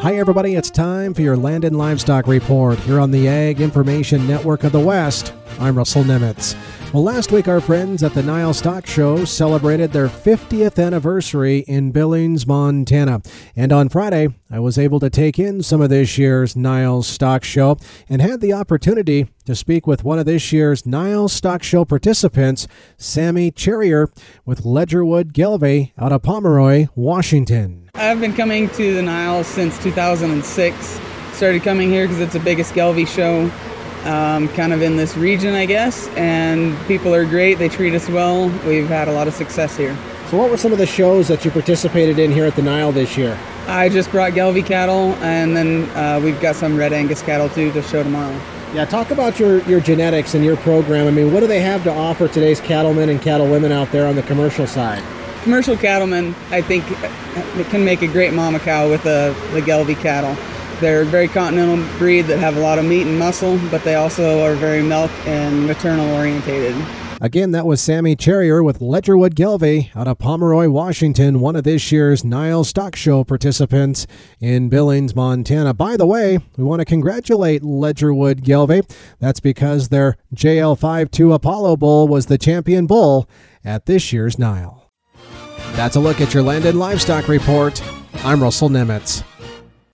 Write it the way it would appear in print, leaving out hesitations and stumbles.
Hi everybody, it's time for your Land and Livestock Report here on the Ag Information Network of the West. I'm Russell Nemitz. Well, last week our friends at the Nile Stock Show celebrated their 50th anniversary in Billings, Montana. And on Friday, I was able to take in some of this year's Nile Stock Show and had the opportunity to speak with one of this year's Nile Stock Show participants, Sammy Cherrier with Ledgerwood Gelbvieh out of Pomeroy, Washington. I've been coming to the Nile since 2006. Started coming here because it's the biggest Gelbvieh show kind of in this region, I guess, and people are great. They treat us well. We've had a lot of success here. So what were some of the shows that you participated in here at the Nile this year? I just brought Gelbvieh cattle, and then we've got some Red Angus cattle too to show tomorrow. Yeah, talk about your genetics and your program. I mean, what do they have to offer today's cattlemen and cattlewomen out there on the commercial side? Commercial cattlemen, I think, can make a great mama cow with the Gelbvieh cattle. They're a very continental breed that have a lot of meat and muscle, but they also are very milk and maternal orientated. Again, that was Sammy Cherrier with Ledgerwood Gelbvieh out of Pomeroy, Washington, one of this year's Nile Stock Show participants in Billings, Montana. By the way, we want to congratulate Ledgerwood Gelbvieh. That's because their JL52 Apollo bull was the champion bull at this year's Nile. That's a look at your Land and Livestock Report. I'm Russell Nemitz.